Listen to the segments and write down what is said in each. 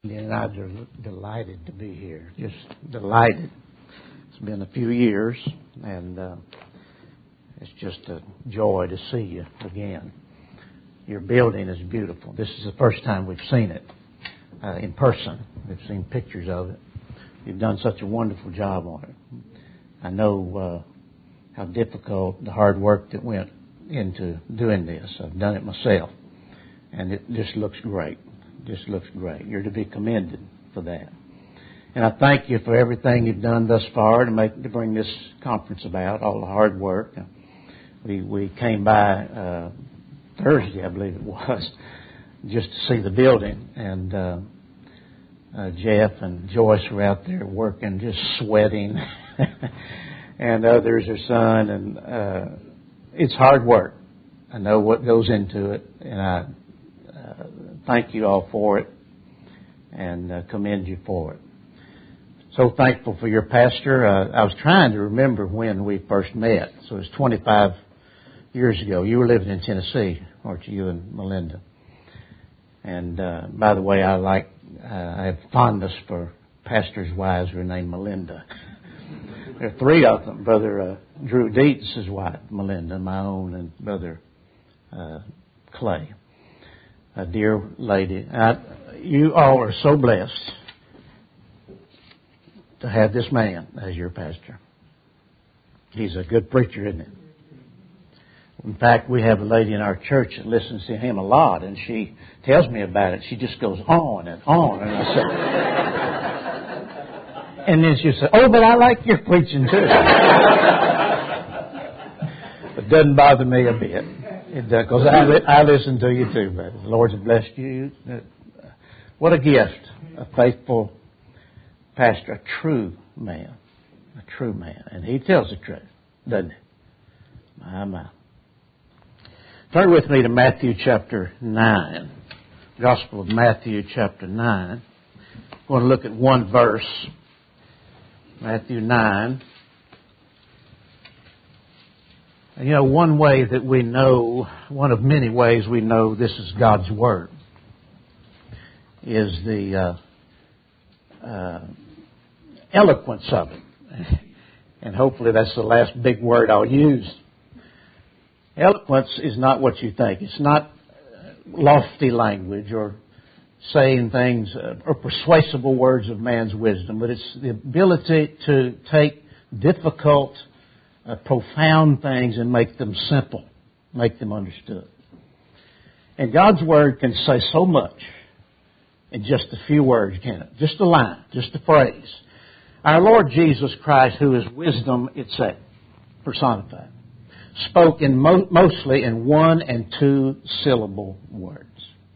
And I'm delighted to be here. Just delighted. It's been a few years, and it's just a joy to see you again. Your building is beautiful. This is the first time we've seen it in person. We've seen pictures of it. You've done such a wonderful job on it. I know how difficult the hard work that went into doing this. I've done it myself, and it just looks great. Just looks great. You're to be commended for that. And I thank you for everything you've done thus far to bring this conference about, all the hard work. We came by Thursday, I believe it was, just to see the building. And Jeff and Joyce were out there working, just sweating. And others, their son. And it's hard work. I know what goes into it. And I thank you all for it and commend you for it. So thankful for your pastor. I was trying to remember when we first met. So it was 25 years ago. You were living in Tennessee, weren't you and Melinda? And by the way, I have fondness for pastors' wives who are named Melinda. There are three of them. Brother Drew Dietz' wife, Melinda, my own, and Brother Clay. A dear lady. You all are so blessed to have this man as your pastor. He's a good preacher, isn't he? In fact, we have a lady in our church that listens to him a lot, and she tells me about it. She just goes on and on. And I say, and then she says, "Oh, but I like your preaching too." It doesn't bother me a bit. Because I listen to you too, brother. The Lord has blessed you. What a gift. A faithful pastor, a true man. A true man. And he tells the truth, doesn't he? My. Turn with me to Matthew chapter 9. Gospel of Matthew chapter 9. I'm going to look at one verse. Matthew 9. You know, one way that we know, one of many ways we know this is God's Word, is the eloquence of it. And hopefully that's the last big word I'll use. Eloquence is not what you think. It's not lofty language or saying things or persuasible words of man's wisdom, but it's the ability to take difficult profound things and make them simple, make them understood. And God's Word can say so much in just a few words, can it? Just a line, just a phrase. Our Lord Jesus Christ, who is wisdom itself, personified, spoke mostly in 1 and 2 syllable words.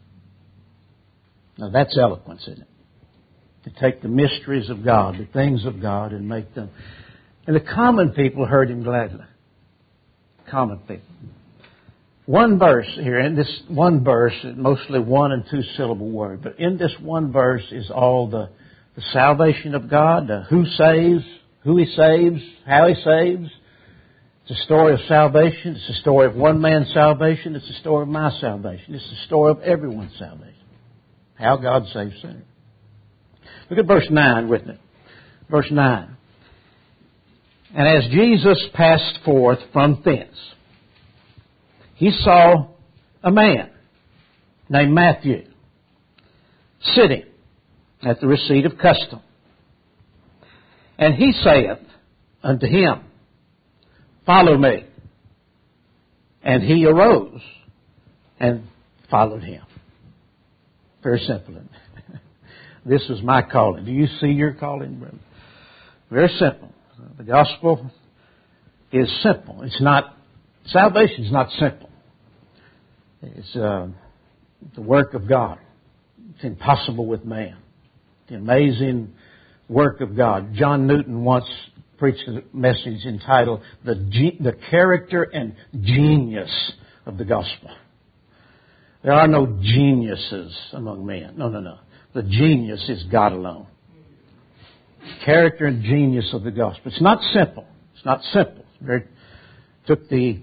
Now that's eloquence, isn't it? To take the mysteries of God, the things of God, and make them. And the common people heard him gladly. Common people. One verse here, and this one verse is mostly 1 and 2 syllable word, but in this one verse is all the salvation of God, who saves, who He saves, how He saves. It's a story of salvation. It's a story of one man's salvation. It's a story of my salvation. It's the story of everyone's salvation. How God saves sinners. Look at verse 9 with me. Verse 9. And as Jesus passed forth from thence, He saw a man named Matthew sitting at the receipt of custom. And he saith unto him, Follow me. And he arose and followed him. Very simple, isn't it? This was my calling. Do you see your calling, brother? Very simple. The gospel is simple. It's not, salvation is not simple. It's the work of God. It's impossible with man. The amazing work of God. John Newton once preached a message entitled The Character and Genius of the Gospel. There are no geniuses among men. No. The genius is God alone. Character and genius of the gospel. It's not simple. It's not simple. It took the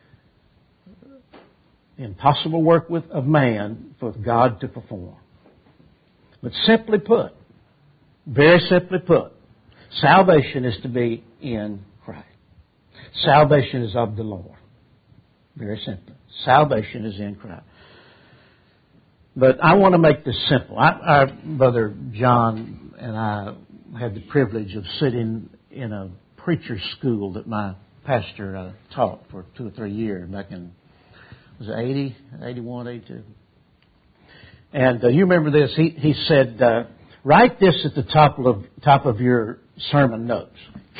impossible work of man for God to perform. But simply put, very simply put, salvation is to be in Christ. Salvation is of the Lord. Very simply. Salvation is in Christ. But I want to make this simple. Our Brother John and I had the privilege of sitting in a preacher's school that my pastor taught for 2 or 3 years back in, was it 80, 81, 82? And you remember this. He said, write this at the top of your sermon notes.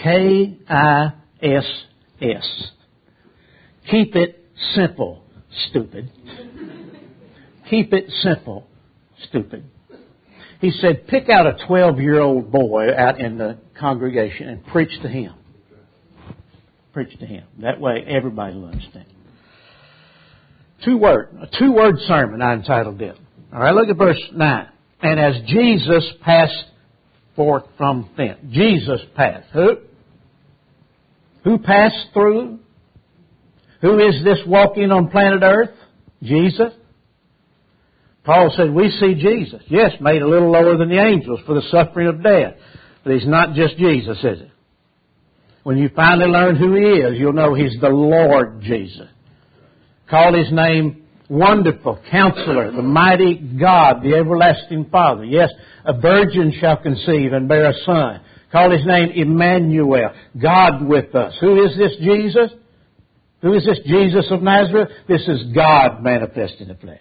K-I-S-S. Keep it simple, stupid. Keep it simple, stupid. He said, pick out a 12-year-old boy out in the congregation and preach to him. Preach to him. That way everybody will understand. A two-word sermon I entitled it. All right, look at verse 9. And as Jesus passed forth from thence. Jesus passed. Who? Who passed through? Who is this walking on planet Earth? Jesus. Paul said, we see Jesus. Yes, made a little lower than the angels for the suffering of death. But He's not just Jesus, is He? When you finally learn who He is, you'll know He's the Lord Jesus. Call His name Wonderful, Counselor, the Mighty God, the Everlasting Father. Yes, a virgin shall conceive and bear a son. Call His name Emmanuel, God with us. Who is this Jesus? Who is this Jesus of Nazareth? This is God manifest in the flesh.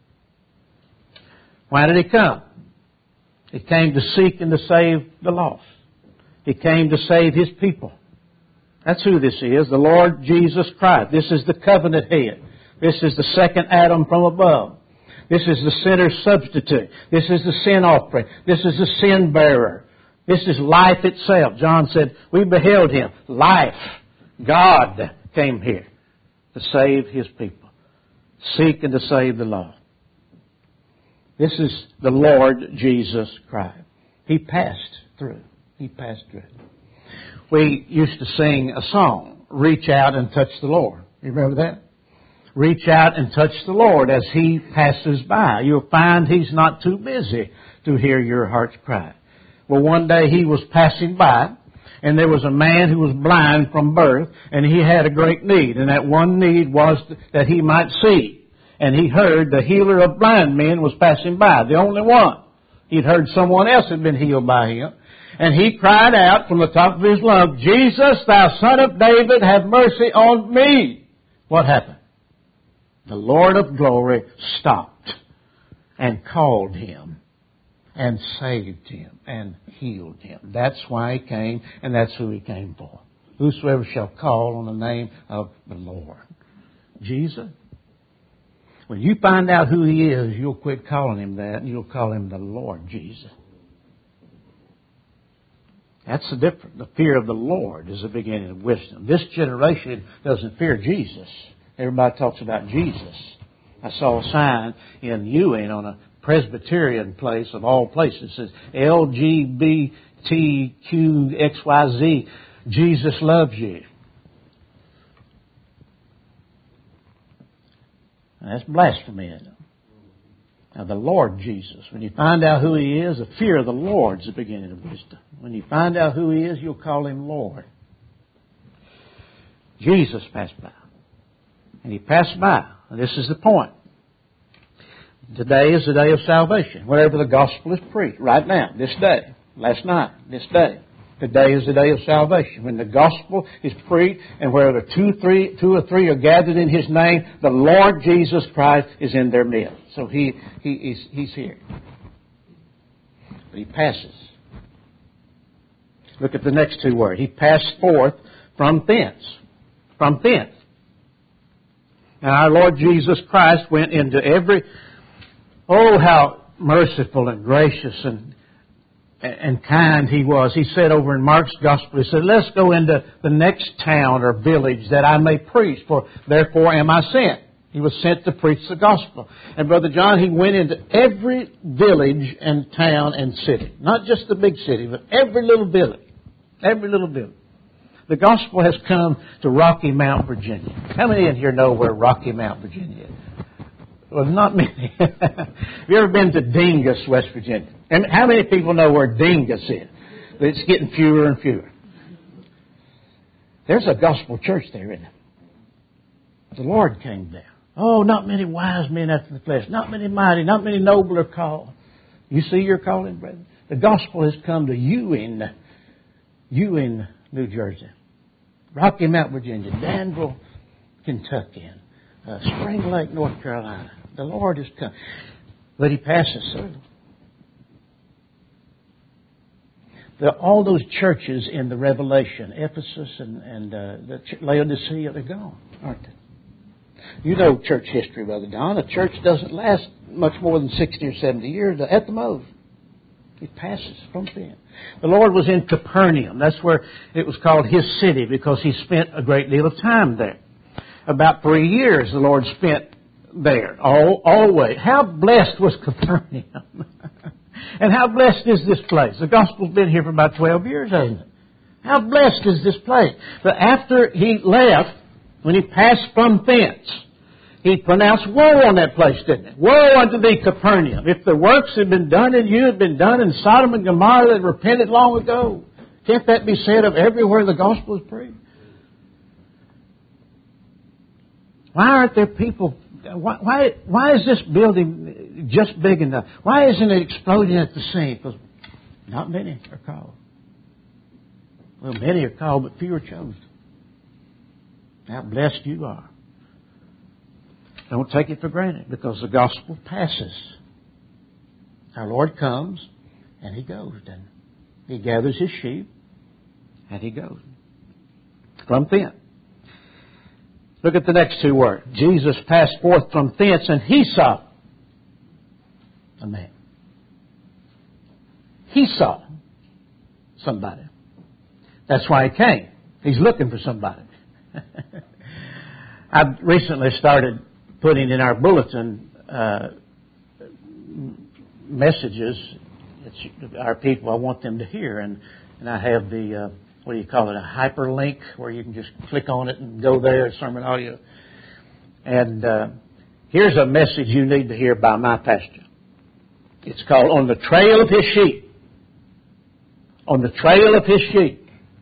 Why did He come? He came to seek and to save the lost. He came to save His people. That's who this is, the Lord Jesus Christ. This is the covenant head. This is the second Adam from above. This is the sinner's substitute. This is the sin offering. This is the sin bearer. This is life itself. John said, we beheld Him. Life. God came here to save His people. Seek and to save the lost. This is the Lord Jesus Christ. He passed through. He passed through. We used to sing a song, Reach Out and Touch the Lord. You remember that? Reach out and touch the Lord as He passes by. You'll find He's not too busy to hear your heart's cry. Well, one day He was passing by, and there was a man who was blind from birth, and he had a great need. And that one need was that he might see. And he heard the healer of blind men was passing by, the only one. He'd heard someone else had been healed by him. And he cried out from the top of his lungs, Jesus, thou Son of David, have mercy on me. What happened? The Lord of glory stopped and called him and saved him and healed him. That's why He came, and that's who He came for. Whosoever shall call on the name of the Lord. Jesus. When you find out who He is, you'll quit calling Him that, and you'll call Him the Lord Jesus. That's the difference. The fear of the Lord is the beginning of wisdom. This generation doesn't fear Jesus. Everybody talks about Jesus. I saw a sign in Ewing on a Presbyterian place of all places. It says LGBTQXYZ. Jesus loves you. That's blasphemy, isn't it? Now, the Lord Jesus, when you find out who He is, the fear of the Lord is the beginning of wisdom. When you find out who He is, you'll call Him Lord. Jesus passed by. And He passed by. And this is the point. Today is the day of salvation. Wherever the gospel is preached, right now, this day, last night, this day. Today is the day of salvation. When the gospel is preached, and where two or three are gathered in His name, the Lord Jesus Christ is in their midst. So He's here. But He passes. Look at the next two words. He passed forth from thence. From thence. Now our Lord Jesus Christ went into every... Oh, how merciful and gracious and kind He was. He said over in Mark's Gospel, He said, let's go into the next town or village that I may preach, for therefore am I sent. He was sent to preach the gospel. And Brother John, He went into every village and town and city. Not just the big city, but every little village. Every little village. The gospel has come to Rocky Mount, Virginia. How many in here know where Rocky Mount, Virginia is? Well, not many. Have you ever been to Dingus, West Virginia? And how many people know where Dingus is? But it's getting fewer and fewer. There's a gospel church there, isn't there? The Lord came there. Oh, not many wise men after the flesh. Not many mighty. Not many noble are called. You see your calling, brethren? The gospel has come to Ewing, New Jersey. Rocky Mount, Virginia. Danville, Kentucky. Spring Lake, North Carolina. The Lord has come. But He passes through. All those churches in the Revelation, Ephesus and the Laodicea, they're gone, aren't they? You know church history, Brother Don. A church doesn't last much more than 60 or 70 years at the most. It passes from then. The Lord was in Capernaum. That's where it was called His city because He spent a great deal of time there. About 3 years the Lord spent there, always. How blessed was Capernaum? And how blessed is this place? The gospel's been here for about 12 years, hasn't it? How blessed is this place? But after He left, when He passed from thence, He pronounced woe on that place, didn't He? Woe unto thee, Capernaum. If the works had been done in you, had been done in Sodom and Gomorrah that repented long ago, can't that be said of everywhere the gospel is preached? Why aren't there people... Why is this building just big enough? Why isn't it exploding at the seams? Because not many are called. Well, many are called, but few are chosen. How blessed you are. Don't take it for granted because the gospel passes. Our Lord comes and He goes. And He gathers His sheep and He goes. From thence. Look at the next two words. Jesus passed forth from thence and He saw a man. He saw somebody. That's why He came. He's looking for somebody. I've recently started putting in our bulletin messages. It's our people, I want them to hear. And I have the... what do you call it, a hyperlink where you can just click on it and go there, sermon audio. And here's a message you need to hear by my pastor. It's called On the Trail of His Sheep. On the Trail of His Sheep.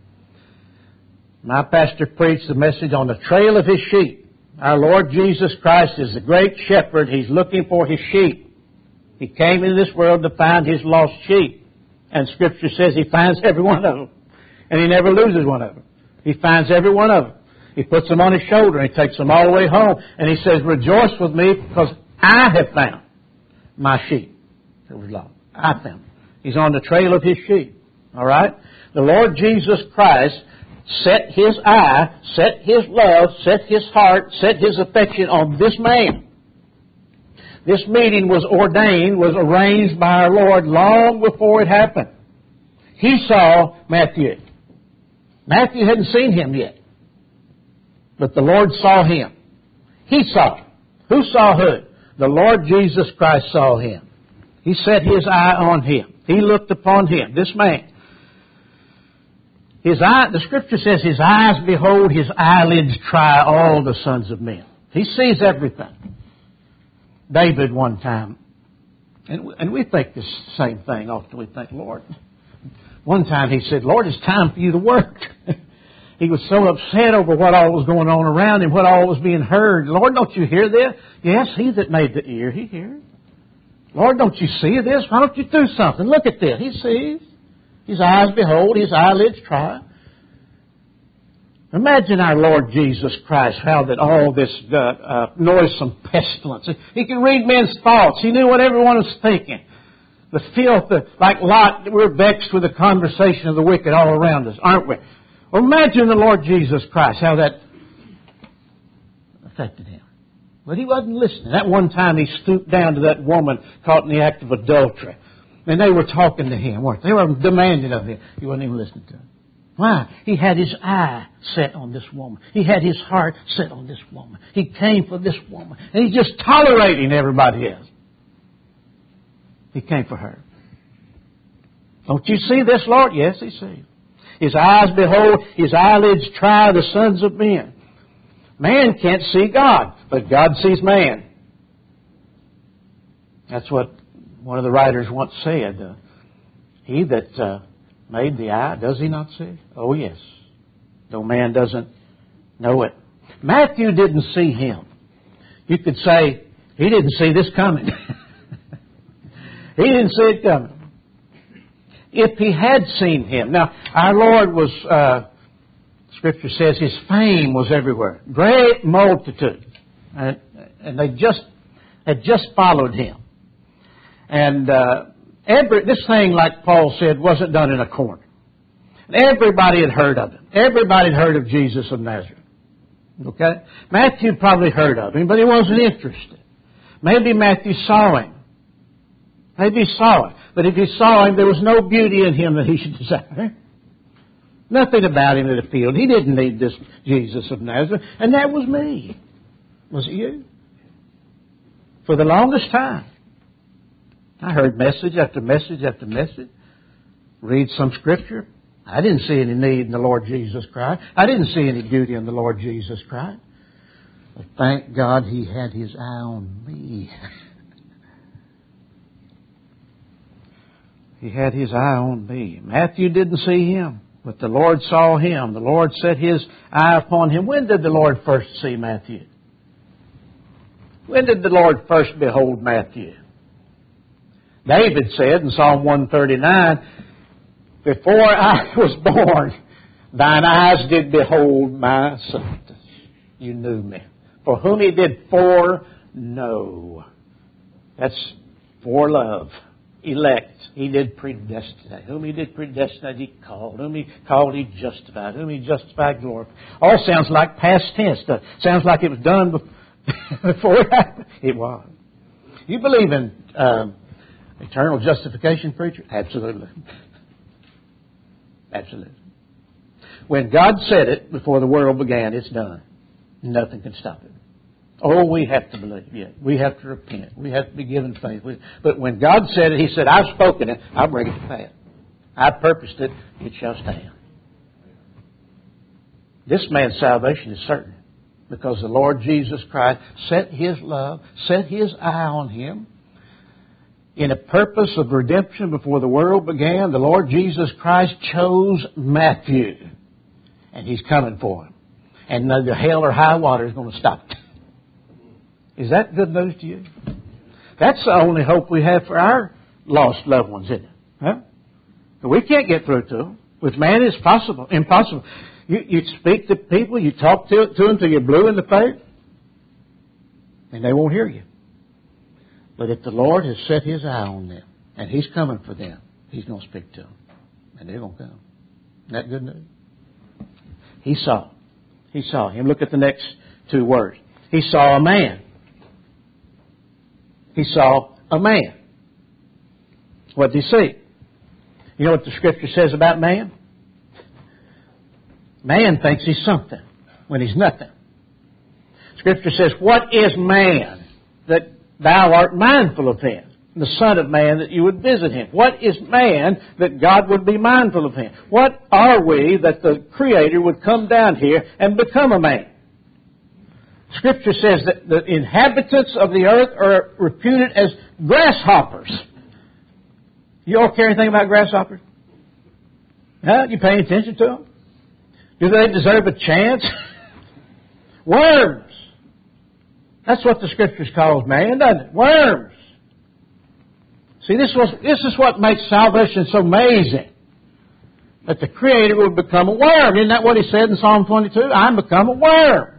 My pastor preached the message on the trail of His sheep. Our Lord Jesus Christ is the great shepherd. He's looking for His sheep. He came into this world to find His lost sheep. And Scripture says He finds every one of them. And He never loses one of them. He finds every one of them. He puts them on His shoulder and He takes them all the way home. And He says, rejoice with me because I have found my sheep that was lost. I found them. He's on the trail of His sheep. All right? The Lord Jesus Christ set His eye, set His love, set His heart, set His affection on this man. This meeting was ordained, was arranged by our Lord long before it happened. He saw Matthew. Matthew hadn't seen Him yet. But the Lord saw him. He saw him. Who saw who? The Lord Jesus Christ saw him. He set His eye on him. He looked upon him, this man. The Scripture says His eyes behold, His eyelids try all the sons of men. He sees everything. David one time, and we think this same thing often. We think, Lord, one time he said, Lord, it's time for you to work. He was so upset over what all was going on around him, what all was being heard. Lord, don't you hear this? Yes, He that made the ear, He hears. Lord, don't you see this? Why don't you do something? Look at this. He sees. His eyes behold, His eyelids try. Imagine our Lord Jesus Christ, how that all this noisome pestilence. He can read men's thoughts. He knew what everyone was thinking. The filth, like Lot, we're vexed with the conversation of the wicked all around us, aren't we? Well, imagine the Lord Jesus Christ, how that affected Him. But He wasn't listening. That one time He stooped down to that woman caught in the act of adultery. And they were talking to Him, weren't they? They were demanding of Him. He wasn't even listening to them. Why? He had His eye set on this woman. He had His heart set on this woman. He came for this woman. And He's just tolerating everybody else. He came for her. Don't you see this, Lord? Yes, He sees. His eyes behold, His eyelids try the sons of men. Man can't see God, but God sees man. That's what one of the writers once said. He that made the eye, does he not see? Oh, yes. Though man doesn't know it. Matthew didn't see him. You could say, he didn't see this coming. He didn't see it coming. If he had seen him. Now, our Lord was, Scripture says, his fame was everywhere. Great multitude. And they had just followed him. And this thing, like Paul said, wasn't done in a corner. Everybody had heard of him. Everybody had heard of Jesus of Nazareth. Okay? Matthew probably heard of him, but he wasn't interested. Maybe Matthew saw him. Maybe he saw it. But if he saw him, there was no beauty in him that he should desire. Nothing about him that appealed. He didn't need this Jesus of Nazareth. And that was me. Was it you? For the longest time, I heard message after message after message. Read some Scripture. I didn't see any need in the Lord Jesus Christ. I didn't see any beauty in the Lord Jesus Christ. But thank God He had His eye on me. He had His eye on me. Matthew didn't see Him, but the Lord saw him. The Lord set His eye upon him. When did the Lord first see Matthew? When did the Lord first behold Matthew? David said in Psalm 139, before I was born, thine eyes did behold my substance. You knew me. For whom He did foreknow. That's forelove. Elect. He did predestinate. Whom He did predestinate, He called. Whom He called, He justified. Whom He justified, glorified. All sounds like past tense. Sounds like it was done before it happened. It was. You believe in eternal justification, preacher? Absolutely. Absolutely. When God said it before the world began, it's done. Nothing can stop it. Oh, we have to believe. Yeah, we have to repent. We have to be given faith. But when God said it, He said, I've spoken it. I'll bring it to pass. I purposed it. It shall stand. This man's salvation is certain because the Lord Jesus Christ set His love, set His eye on him. In a purpose of redemption before the world began, the Lord Jesus Christ chose Matthew. And He's coming for him. And neither hell or high water is going to stop it. Is that good news to you? That's the only hope we have for our lost loved ones, isn't it? Huh? We can't get through to them. With man, it's impossible. You speak to people, you talk to them till you're blue in the face, and they won't hear you. But if the Lord has set His eye on them, and He's coming for them, He's going to speak to them. And they're going to come. Isn't that good news? He saw. He saw him. Look at the next two words. He saw a man. He saw a man. What did he see? You know what the Scripture says about man? Man thinks he's something when he's nothing. Scripture says, what is man that thou art mindful of him? The Son of Man that you would visit him. What is man that God would be mindful of him? What are we that the Creator would come down here and become a man? Scripture says that the inhabitants of the earth are reputed as grasshoppers. You all care anything about grasshoppers? Huh? You paying attention to them? Do they deserve a chance? Worms. That's what the Scriptures calls man, doesn't it? Worms. See, this is what makes salvation so amazing. That the Creator would become a worm. Isn't that what He said in Psalm 22? I'm become a worm.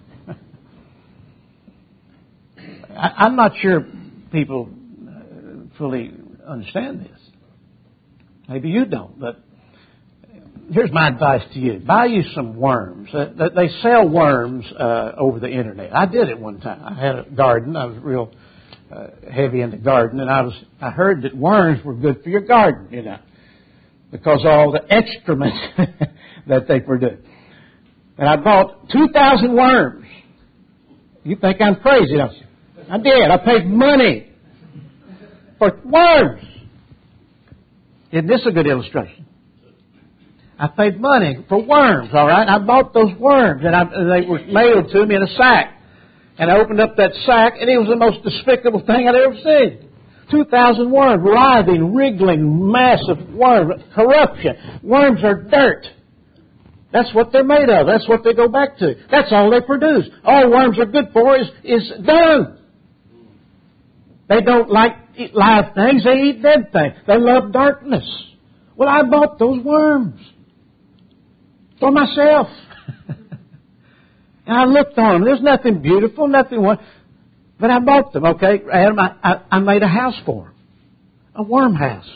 I'm not sure people fully understand this. Maybe you don't, but here's my advice to you. Buy you some worms. They sell worms over the internet. I did it one time. I had a garden. I was real heavy in the garden, and I heard that worms were good for your garden, you know, because of all the excrement that they produce. And I bought 2,000 worms. You think I'm crazy, don't you? I did. I paid money for worms. Isn't this a good illustration? I paid money for worms, all right? I bought those worms, and they were mailed to me in a sack. And I opened up that sack, and it was the most despicable thing I'd ever seen. 2,000 worms, writhing, wriggling, massive worms, corruption. Worms are dirt. That's what they're made of. That's what they go back to. That's all they produce. All worms are good for is dung. They don't eat live things. They eat dead things. They love darkness. Well, I bought those worms for myself. And I looked on them. There's nothing beautiful, nothing wonderful. But I bought them, okay? Adam, I made a house for them. A worm house.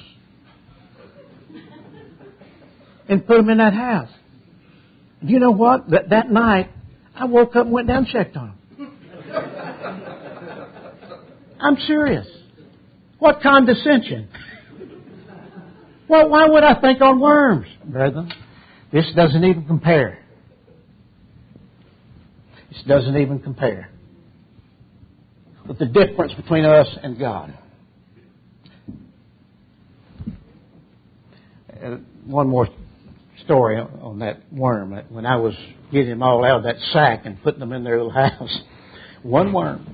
And put them in that house. And you know what? That night, I woke up and went down and checked on them. I'm serious. What condescension. Well, why would I think on worms, brethren? This doesn't even compare. This doesn't even compare with the difference between us and God. One more story on that worm. When I was getting them all out of that sack and putting them in their little house, one worm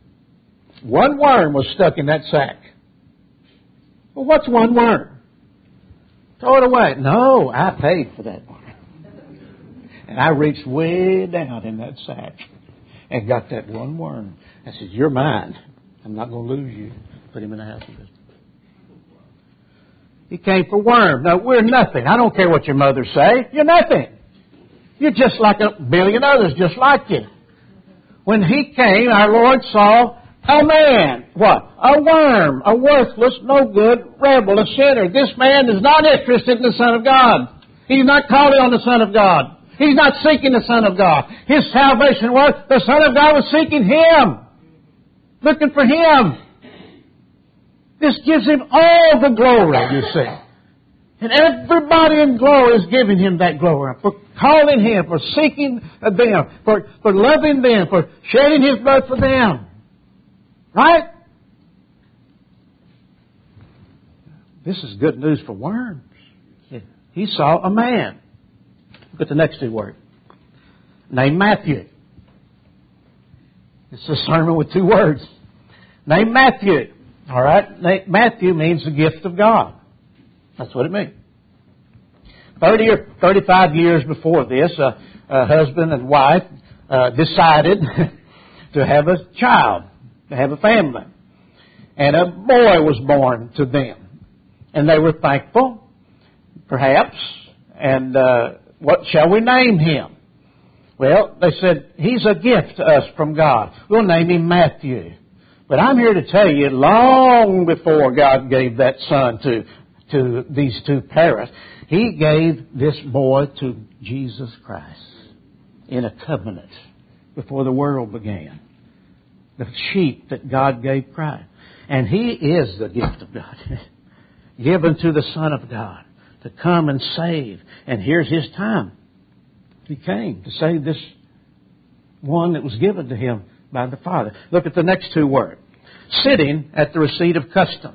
was stuck in that sack. Well, what's one worm? Throw it away. No, I paid for that one. And I reached way down in that sack and got that one worm. I said, you're mine. I'm not going to lose you. Put him in the house with us. He came for worms. No, we're nothing. I don't care what your mothers say. You're nothing. You're just like a billion others just like you. When he came, our Lord saw a man. What? A worm. A worthless, no good rebel, a sinner. This man is not interested in the Son of God. He's not calling on the Son of God. He's not seeking the Son of God. His salvation was the Son of God was seeking him. Looking for him. This gives him all the glory, you see. And everybody in glory is giving him that glory. For calling him, for seeking them, for loving them, for shedding his blood for them. Right? This is good news for worms. He saw a man. Look at the next two words. Named Matthew. It's a sermon with two words. Named Matthew. All right? Matthew means the gift of God. That's what it means. 30 or 35 years before this, a husband and wife decided to have a child, to have a family. And a boy was born to them. And they were thankful, perhaps. And what shall we name him? Well, they said, he's a gift to us from God. We'll name him Matthew. But I'm here to tell you, long before God gave that son to these two parents, he gave this boy to Jesus Christ in a covenant before the world began. The sheep that God gave Christ. And he is the gift of God, given to the Son of God to come and save. And here's his time. He came to save this one that was given to him by the Father. Look at the next two words. Sitting at the receipt of custom.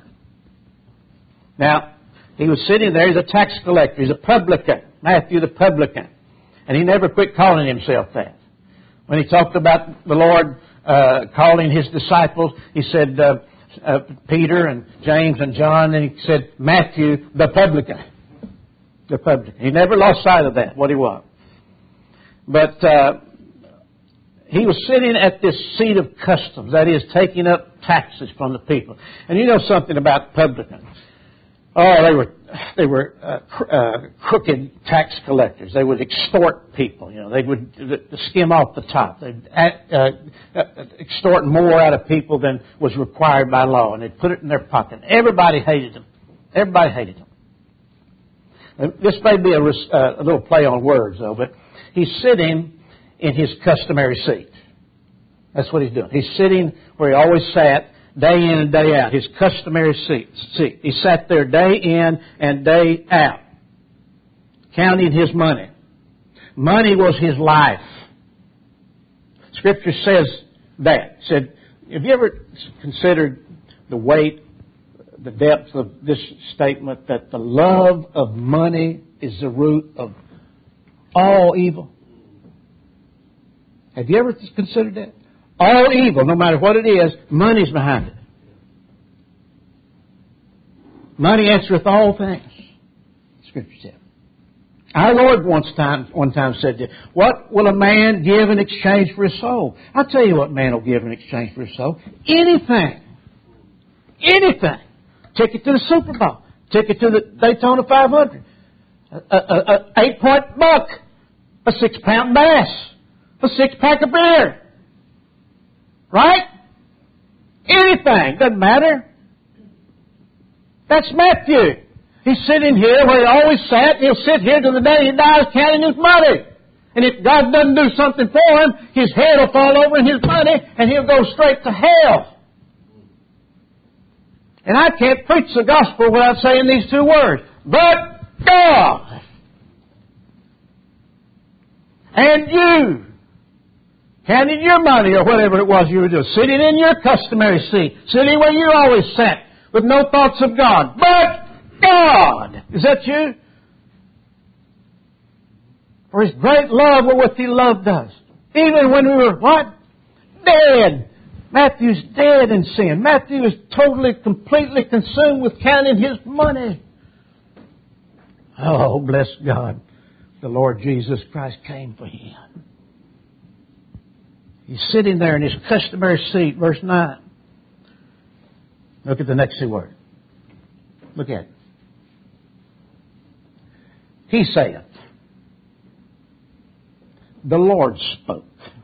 Now, he was sitting there. He's a tax collector. He's a publican. Matthew the publican. And he never quit calling himself that. When he talked about the Lord calling his disciples, he said Peter and James and John, and he said Matthew the publican. The publican. He never lost sight of that, what he was. But he was sitting at this seat of customs, that is, taking up taxes from the people. And you know something about publicans. Oh, they were crooked tax collectors. They would extort people. You know, they would skim off the top. They'd extort more out of people than was required by law, and they'd put it in their pocket. Everybody hated them. Everybody hated them. And this may be a little play on words, though, but he's sitting in his customary seat. That's what he's doing. He's sitting where he always sat, day in and day out, his customary seat. He sat there day in and day out, counting his money. Money was his life. Scripture says that. It said, have you ever considered the weight, the depth of this statement that the love of money is the root of all evil? Have you ever considered that? All evil, no matter what it is, money's behind it. Money answereth all things, Scripture said. Our Lord one time said, what will a man give in exchange for his soul? I'll tell you what man will give in exchange for his soul. Anything. Anything. Ticket to the Super Bowl. Ticket to the Daytona 500. A 8-point buck. A 6-pound bass. A 6-pack of beer. Right? Anything. Doesn't matter. That's Matthew. He's sitting here where he always sat, and he'll sit here till the day he dies counting his money. And if God doesn't do something for him, his head will fall over in his money, and he'll go straight to hell. And I can't preach the gospel without saying these two words. But God. And you, counting your money or whatever it was you were doing, sitting in your customary seat, sitting where you always sat, with no thoughts of God. But God. Is that you? For His great love wherewith He loved us. Even when we were, what? Dead. Matthew's dead in sin. Matthew is totally, completely consumed with counting his money. Oh, bless God. The Lord Jesus Christ came for him. He's sitting there in his customary seat. Verse 9. Look at the next two words. Look at it. He saith, the Lord spoke.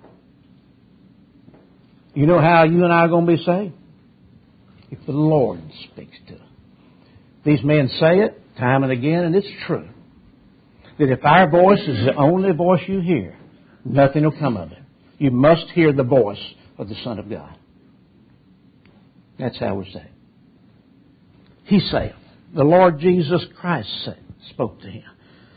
You know how you and I are going to be saved? If the Lord speaks to us. These men say it time and again, and it's true. That if our voice is the only voice you hear, nothing will come of it. You must hear the voice of the Son of God. That's how we're saved. He saith, the Lord Jesus Christ spoke to him.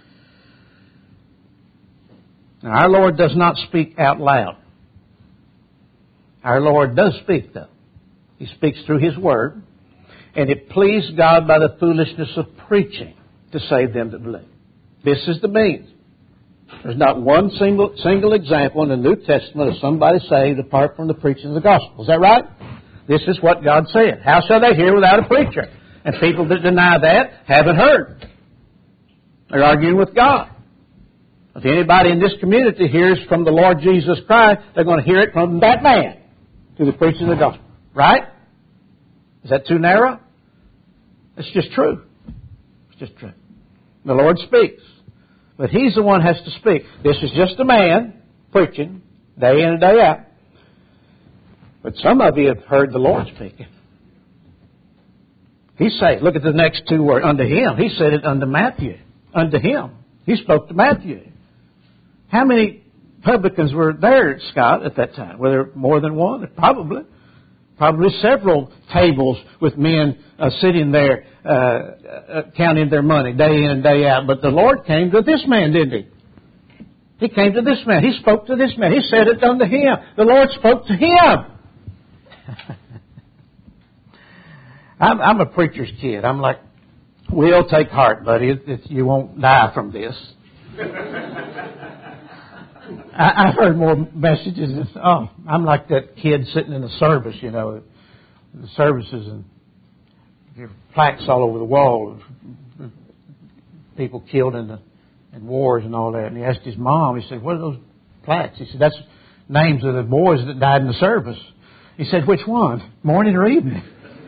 Now, our Lord does not speak out loud. Our Lord does speak, though. He speaks through His Word. And it pleased God by the foolishness of preaching to save them that believe. This is the means. There's not one single example in the New Testament of somebody saved apart from the preaching of the gospel. Is that right? This is what God said. How shall they hear without a preacher? And people that deny that haven't heard. They're arguing with God. If anybody in this community hears from the Lord Jesus Christ, they're going to hear it from that man through the preaching of the gospel. Right? Is that too narrow? It's just true. It's just true. The Lord speaks. But He's the one who has to speak. This is just a man preaching day in and day out. But some of you have heard the Lord speaking. He said, look at the next two words, unto him. He said it unto Matthew. Unto him. He spoke to Matthew. How many publicans were there, Scott, at that time? Were there more than one? Probably. Probably several tables with men sitting there counting their money day in and day out. But the Lord came to this man, didn't He? He came to this man. He spoke to this man. He said it unto him. The Lord spoke to him. I'm a preacher's kid. I'm like, Will, take heart, buddy. You won't die from this. I heard more messages. I'm like that kid sitting in the service, the services, and there are plaques all over the wall of people killed in wars and all that. And he asked his mom, he said, what are those plaques? He said, that's names of the boys that died in the service. He said, which one? Morning or evening?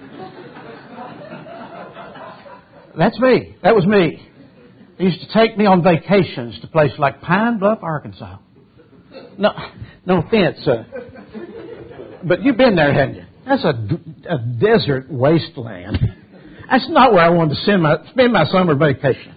That's me. That was me. They used to take me on vacations to places like Pine Bluff, Arkansas. No offense, but you've been there, haven't you? That's a desert wasteland. That's not where I wanted to spend my summer vacation.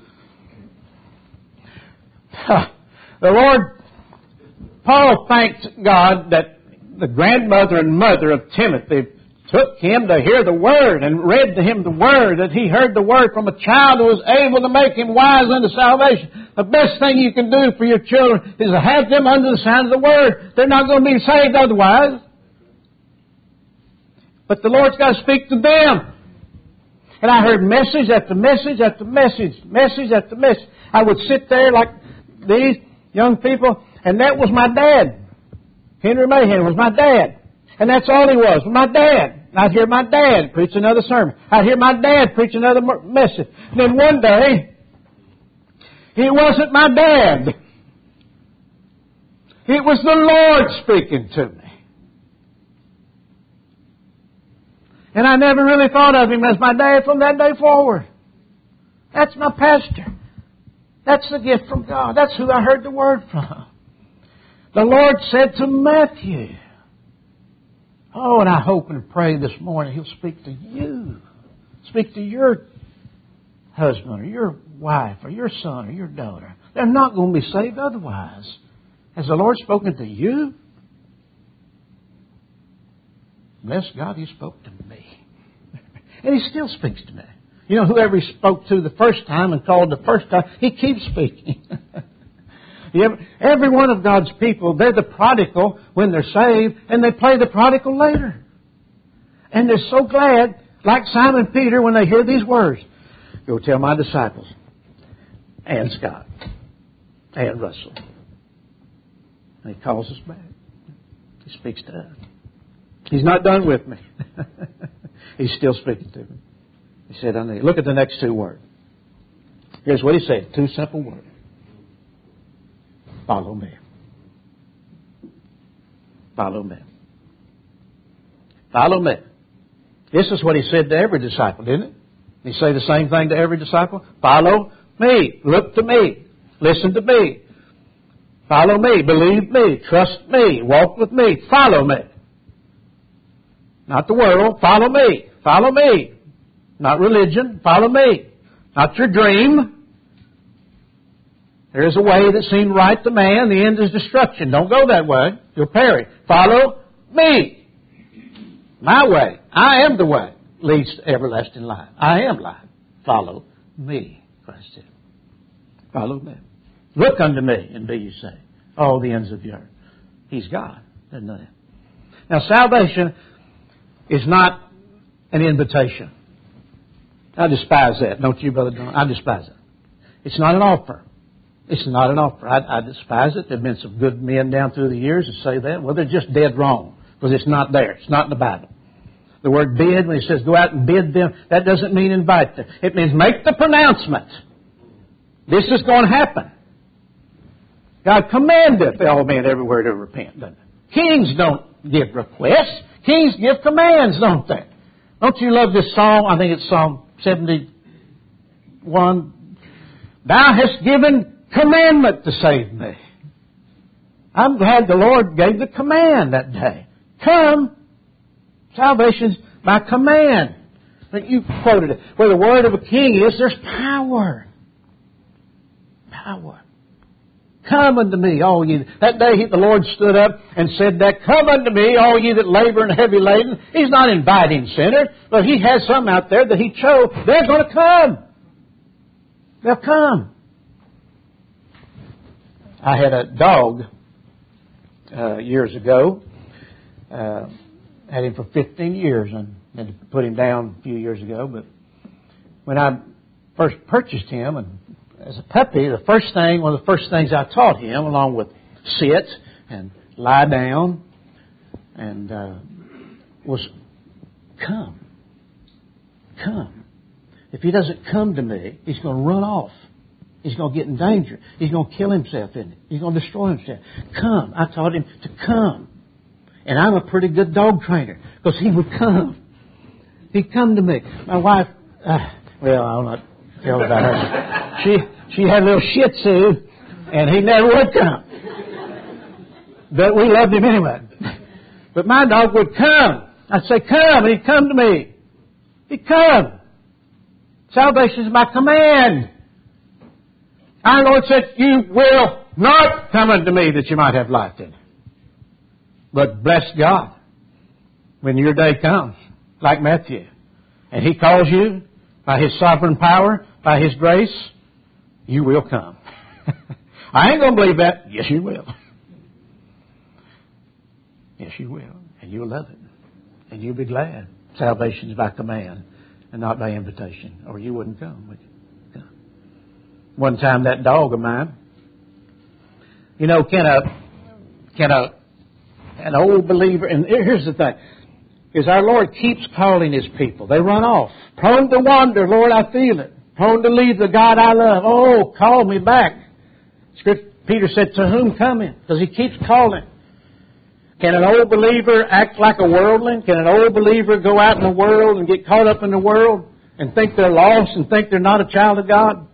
The Lord, Paul thanked God that the grandmother and mother of Timothy took him to hear the Word and read to him the Word, that he heard the Word from a child who was able to make him wise unto salvation. The best thing you can do for your children is to have them under the sound of the Word. They're not going to be saved otherwise. But the Lord's got to speak to them. And I heard message after message after message, message after message. I would sit there like these young people, and that was my dad. Henry Mahan was my dad. And that's all he was my dad. And I'd hear my dad preach another sermon. I'd hear my dad preach another message. And then one day, it wasn't my dad. It was the Lord speaking to me. And I never really thought of him as my dad from that day forward. That's my pastor. That's the gift from God. That's who I heard the word from. The Lord said to Matthew. Oh, and I hope and pray this morning He'll speak to you. Speak to your husband or your wife or your son or your daughter. They're not going to be saved otherwise. Has the Lord spoken to you? Bless God, He spoke to me. And He still speaks to me. You know, whoever He spoke to the first time and called the first time, He keeps speaking. Every one of God's people, they're the prodigal when they're saved, and they play the prodigal later. And they're so glad, like Simon Peter, when they hear these words. Go tell my disciples, and Scott, and Russell. And He calls us back. He speaks to us. He's not done with me. He's still speaking to me. He said, look at the next two words. Here's what He said. Two simple words. Follow me. Follow me. Follow me. This is what He said to every disciple, didn't it? Did He say the same thing to every disciple? Follow me. Look to me. Listen to me. Follow me. Believe me. Trust me. Walk with me. Follow me. Not the world. Follow me. Follow me. Not religion. Follow me. Not your dream. There is a way that seemed right to man. The end is destruction. Don't go that way. You'll perish. Follow me. My way. I am the way. Leads to everlasting life. I am life. Follow me. Christ said. Follow me. Look unto me and be ye saved. All the ends of the earth. He's God. Isn't that? Now salvation is not an invitation. I despise that. Don't you, Brother John? I despise it. It's not an offer. It's not an offer. I despise it. There have been some good men down through the years that say that. Well, they're just dead wrong because it's not there. It's not in the Bible. The word bid, when He says go out and bid them, that doesn't mean invite them. It means make the pronouncement. This is going to happen. God commandeth all men everywhere to repent, doesn't it? Kings don't give requests. Kings give commands, don't they? Don't you love this song? I think it's Psalm 71. Thou hast given commandment to save me. I'm glad the Lord gave the command that day. Come. Salvation's by command. But you quoted it. Where the word of a king is, there's power. Power. Come unto me, all ye. That day the Lord stood up and said that, come unto me, all ye that labor and heavy laden. He's not inviting sinners, but He has some out there that He chose. They're going to come. They'll come. I had a dog years ago. Had him for 15 years and had to put him down a few years ago. But when I first purchased him, and as a puppy, one of the first things I taught him, along with sit and lie down, and was come. Come. If he doesn't come to me, he's going to run off. He's going to get in danger. He's going to kill himself, isn't he? He's going to destroy himself. Come. I taught him to come. And I'm a pretty good dog trainer because he would come. He'd come to me. My wife, I'll not tell about her. She had a little Shih Tzu, and he never would come. But we loved him anyway. But my dog would come. I'd say, come, and he'd come to me. He'd come. Salvation is by command. Our Lord said, you will not come unto me that you might have life in it. But bless God, when your day comes, like Matthew, and He calls you by His sovereign power, by His grace, you will come. I ain't going to believe that. Yes, you will. Yes, you will. And you'll love it. And you'll be glad. Salvation is by command and not by invitation, or you wouldn't come, would you? One time that dog of mine, you know, can an old believer, and here's the thing, is our Lord keeps calling His people. They run off. Prone to wander, Lord, I feel it. Prone to leave the God I love. Oh, call me back. Peter said, to whom coming? Because He keeps calling. Can an old believer act like a worldling? Can an old believer go out in the world and get caught up in the world and think they're lost and think they're not a child of God?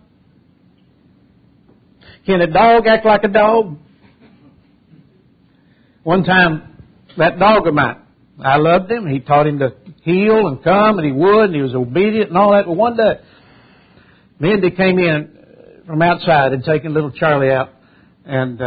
Can a dog act like a dog? One time, that dog of mine, I loved him. He taught him to heel and come, and he would, and he was obedient and all that. But one day, Mindy came in from outside and taken little Charlie out, and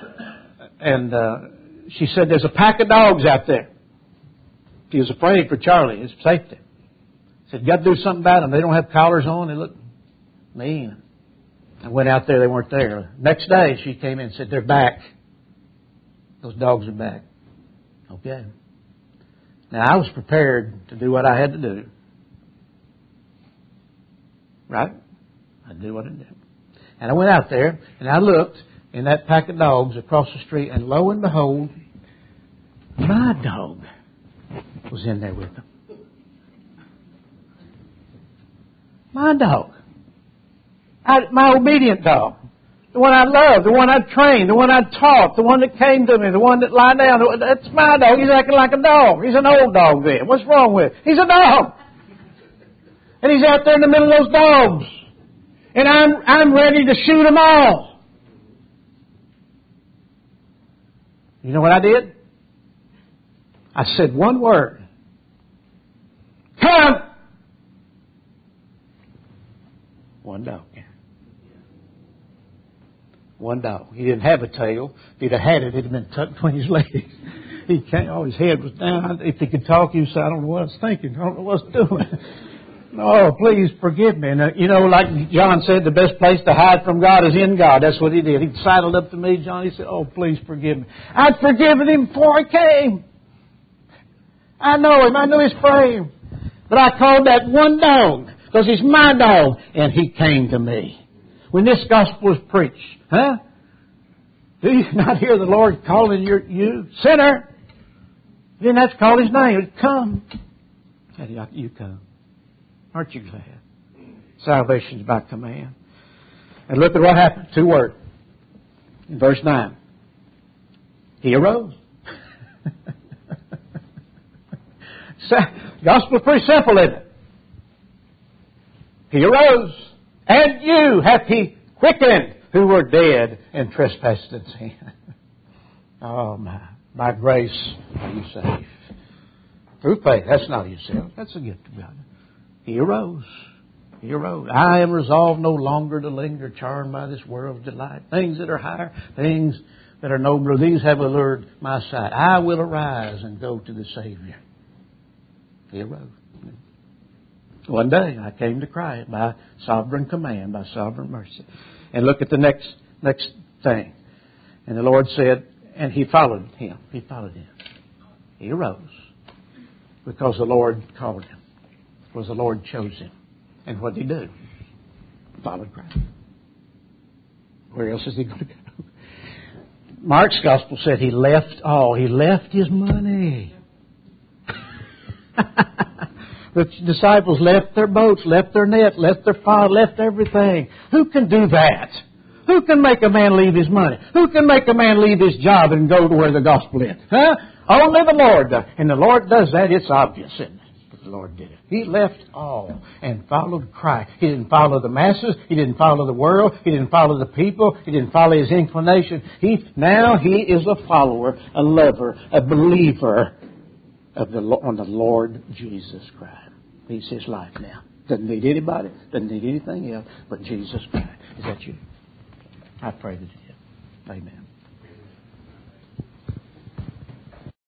she said, there's a pack of dogs out there. She was afraid for Charlie, his safety. Said, you got to do something about them. They don't have collars on. They look mean. I went out there. They weren't there. Next day, she came in and said, they're back. Those dogs are back. Okay. Now, I was prepared to do what I had to do. Right? I'd do what I did. And I went out there, and I looked in that pack of dogs across the street, and lo and behold, my dog was in there with them. My dog. My obedient dog. The one I loved, the one I trained, the one I taught, the one that came to me, the one that lied down. That's my dog. He's acting like a dog. He's an old dog then. What's wrong with it? He's a dog. And he's out there in the middle of those dogs. And I'm ready to shoot them all. You know what I did? I said one word. Come! One dog. One dog. He didn't have a tail. If he'd have had it, it'd have been tucked between his legs. He came, oh, his head was down. If he could talk, he'd say, I don't know what I was thinking. I don't know what I was doing. Oh, please forgive me. And, like John said, the best place to hide from God is in God. That's what he did. He sidled up to me, John. He said, oh, please forgive me. I'd forgiven him before I came. I know him. I knew his frame. But I called that one dog because he's my dog. And he came to me. When this gospel is preached, huh? Do you not hear the Lord calling you sinner? You didn't have to call His name. Come. You come. Aren't you glad? Salvation's by command. And look at what happened. 2 words. In verse 9. He arose. Gospel is pretty simple, isn't it? He arose. And you hath He quickened who were dead in trespasses and sin. Oh my. By grace are you saved. Through faith. That's not yourself. That's a gift of God. He arose. He arose. I am resolved no longer to linger charmed by this world's delight. Things that are higher, things that are nobler, these have allured my sight. I will arise and go to the Savior. He arose. One day I came to Christ by sovereign command, by sovereign mercy. And look at the next thing. And the Lord said, and He followed him. He followed him. He arose because the Lord called him. Because the Lord chose him. And what did He do? Followed Christ. Where else is He going to go? Mark's gospel said He left all. He left His money. The disciples left their boats, left their net, left their fire, left everything. Who can do that? Who can make a man leave his money? Who can make a man leave his job and go to where the gospel is? Huh? Only the Lord does. And the Lord does that. It's obvious, isn't it? But the Lord did it. He left all and followed Christ. He didn't follow the masses. He didn't follow the world. He didn't follow the people. He didn't follow his inclination. Now he is a follower, a lover, a believer on the Lord Jesus Christ. He's his life now. Doesn't need anybody. Doesn't need anything else but Jesus Christ. Is that you? I pray that you do. Amen.